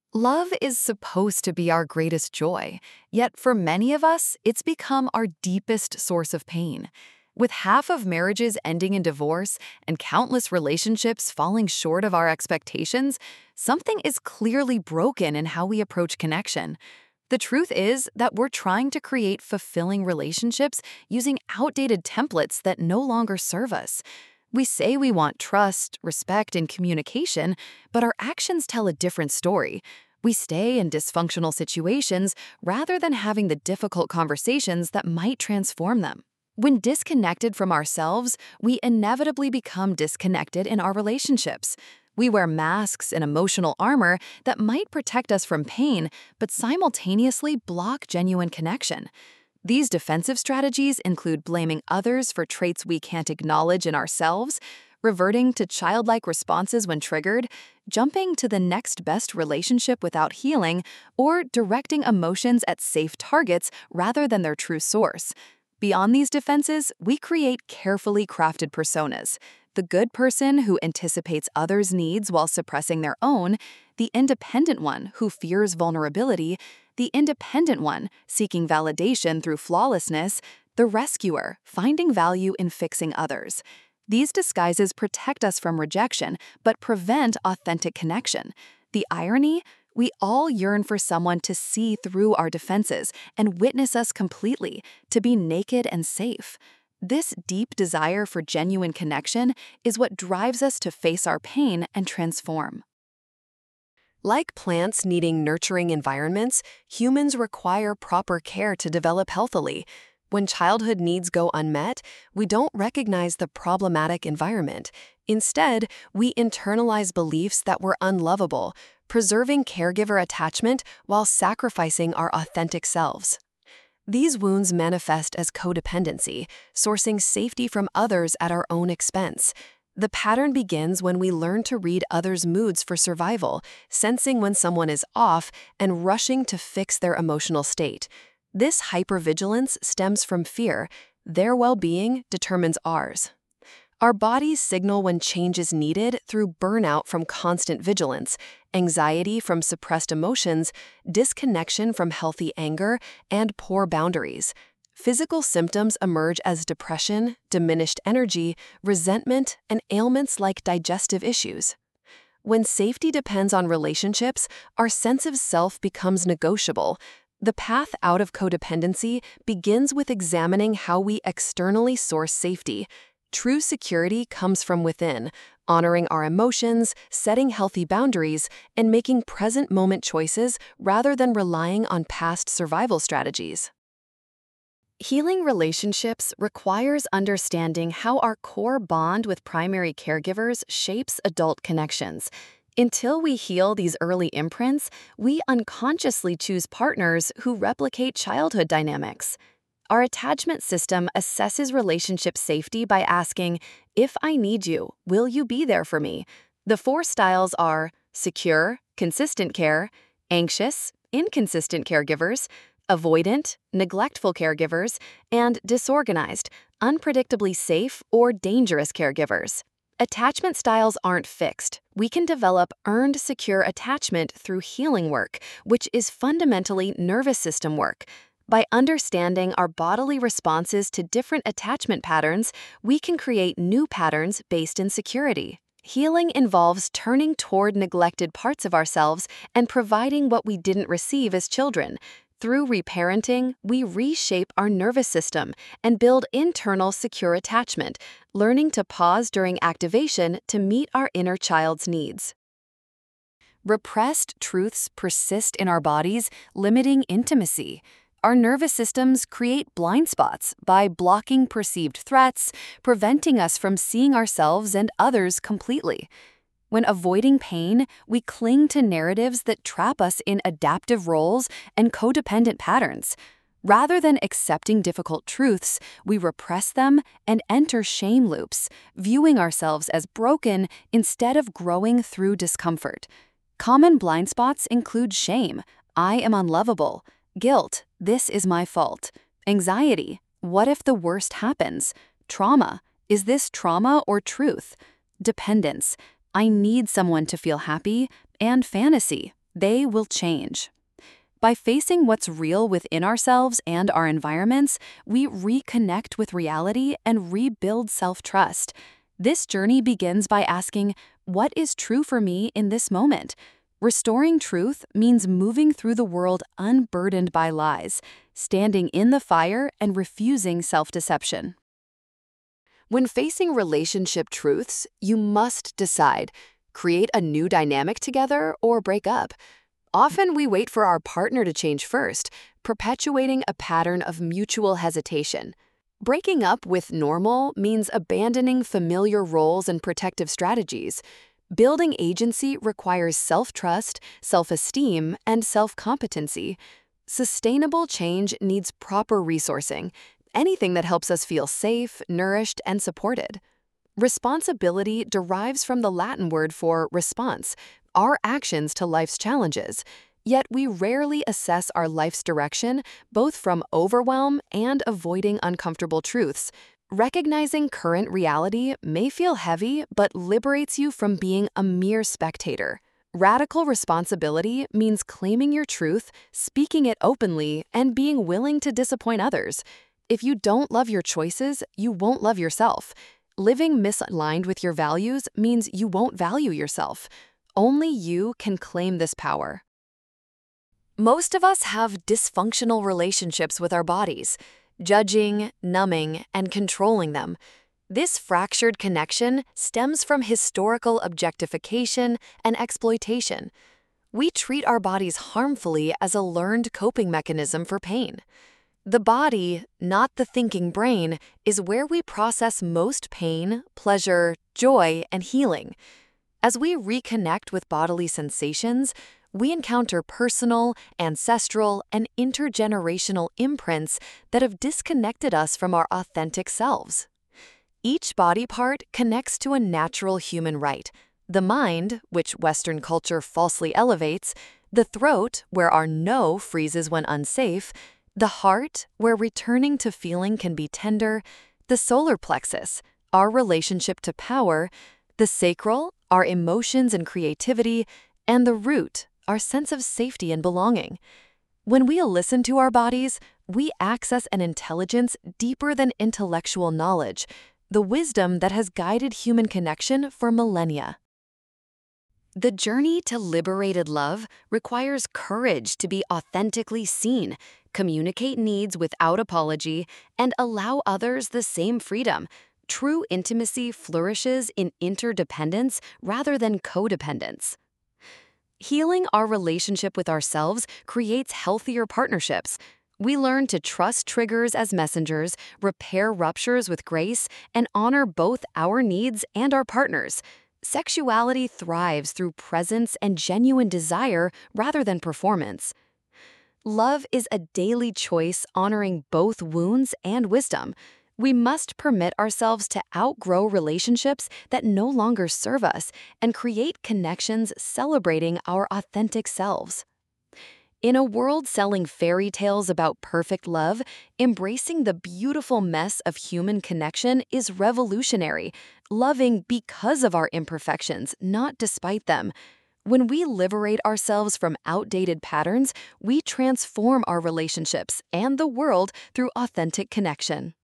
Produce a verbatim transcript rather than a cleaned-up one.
Love is supposed to be our greatest joy, yet for many of us, it's become our deepest source of pain. With half of marriages ending in divorce and countless relationships falling short of our expectations, something is clearly broken in how we approach connection. The truth is that we're trying to create fulfilling relationships using outdated templates that no longer serve us. We say we want trust, respect, and communication, but our actions tell a different story. We stay in dysfunctional situations rather than having the difficult conversations that might transform them. When disconnected from ourselves, we inevitably become disconnected in our relationships. We wear masks and emotional armor that might protect us from pain, but simultaneously block genuine connection. These defensive strategies include blaming others for traits we can't acknowledge in ourselves, reverting to childlike responses when triggered, jumping to the next best relationship without healing, or directing emotions at safe targets rather than their true source. Beyond these defenses, we create carefully crafted personas. The good person who anticipates others' needs while suppressing their own, the independent one who fears vulnerability, the independent one seeking validation through flawlessness, the rescuer finding value in fixing others. These disguises protect us from rejection, but prevent authentic connection. The irony? We all yearn for someone to see through our defenses and witness us completely, to be naked and safe. This deep desire for genuine connection is what drives us to face our pain and transform. Like plants needing nurturing environments, humans require proper care to develop healthily. When childhood needs go unmet, we don't recognize the problematic environment. Instead, we internalize beliefs that we're unlovable, preserving caregiver attachment while sacrificing our authentic selves. These wounds manifest as codependency, sourcing safety from others at our own expense. The pattern begins when we learn to read others' moods for survival, sensing when someone is off and rushing to fix their emotional state. This hypervigilance stems from fear. Their well-being determines ours. Our bodies signal when change is needed through burnout from constant vigilance, anxiety from suppressed emotions, disconnection from healthy anger, and poor boundaries. Physical symptoms emerge as depression, diminished energy, resentment, and ailments like digestive issues. When safety depends on relationships, our sense of self becomes negotiable. The path out of codependency begins with examining how we externally source safety. True security comes from within, honoring our emotions, setting healthy boundaries, and making present moment choices rather than relying on past survival strategies. Healing relationships requires understanding how our core bond with primary caregivers shapes adult connections. Until we heal these early imprints, we unconsciously choose partners who replicate childhood dynamics. Our attachment system assesses relationship safety by asking, "If I need you, will you be there for me?" The four styles are secure, consistent care, anxious, inconsistent caregivers, avoidant, neglectful caregivers, and disorganized, unpredictably safe or dangerous caregivers. Attachment styles aren't fixed. We can develop earned secure attachment through healing work, which is fundamentally nervous system work. By understanding our bodily responses to different attachment patterns, we can create new patterns based in security. Healing involves turning toward neglected parts of ourselves and providing what we didn't receive as children. Through reparenting, we reshape our nervous system and build internal secure attachment, learning to pause during activation to meet our inner child's needs. Repressed truths persist in our bodies, limiting intimacy. Our nervous systems create blind spots by blocking perceived threats, preventing us from seeing ourselves and others completely. When avoiding pain, we cling to narratives that trap us in adaptive roles and codependent patterns. Rather than accepting difficult truths, we repress them and enter shame loops, viewing ourselves as broken instead of growing through discomfort. Common blind spots include shame, "I am unlovable," guilt, "this is my fault," anxiety, "what if the worst happens," trauma, "is this trauma or truth," dependence, "I need someone to feel happy," and fantasy, They will change. By facing what's real within ourselves and our environments, we reconnect with reality and rebuild self-trust. This journey begins by asking, what is true for me in this moment? Restoring truth means moving through the world unburdened by lies, standing in the fire and refusing self-deception. When facing relationship truths, you must decide, create a new dynamic together or break up. Often we wait for our partner to change first, perpetuating a pattern of mutual hesitation. Breaking up with normal means abandoning familiar roles and protective strategies. Building agency requires self-trust, self-esteem, and self-competency. Sustainable change needs proper resourcing, anything that helps us feel safe, nourished, and supported. Responsibility derives from the Latin word for response, our actions to life's challenges. Yet we rarely assess our life's direction, both from overwhelm and avoiding uncomfortable truths. Recognizing current reality may feel heavy, but liberates you from being a mere spectator. Radical responsibility means claiming your truth, speaking it openly, and being willing to disappoint others. If you don't love your choices, you won't love yourself. Living misaligned with your values means you won't value yourself. Only you can claim this power. Most of us have dysfunctional relationships with our bodies, judging, numbing, and controlling them. This fractured connection stems from historical objectification and exploitation. We treat our bodies harmfully as a learned coping mechanism for pain. The body, not the thinking brain, is where we process most pain, pleasure, joy, and healing. As we reconnect with bodily sensations, we encounter personal, ancestral, and intergenerational imprints that have disconnected us from our authentic selves. Each body part connects to a natural human right: the mind, which Western culture falsely elevates; the throat, where our no freezes when unsafe; the heart, where returning to feeling can be tender; the solar plexus, our relationship to power; the sacral, our emotions and creativity; and the root, our sense of safety and belonging. When we listen to our bodies, we access an intelligence deeper than intellectual knowledge, the wisdom that has guided human connection for millennia. The journey to liberated love requires courage to be authentically seen, communicate needs without apology, and allow others the same freedom. True intimacy flourishes in interdependence rather than codependence. Healing our relationship with ourselves creates healthier partnerships. We learn to trust triggers as messengers, repair ruptures with grace, and honor both our needs and our partners. Sexuality thrives through presence and genuine desire rather than performance. Love is a daily choice honoring both wounds and wisdom. We must permit ourselves to outgrow relationships that no longer serve us and create connections celebrating our authentic selves. In a world selling fairy tales about perfect love, embracing the beautiful mess of human connection is revolutionary, loving because of our imperfections, not despite them. When we liberate ourselves from outdated patterns, we transform our relationships and the world through authentic connection.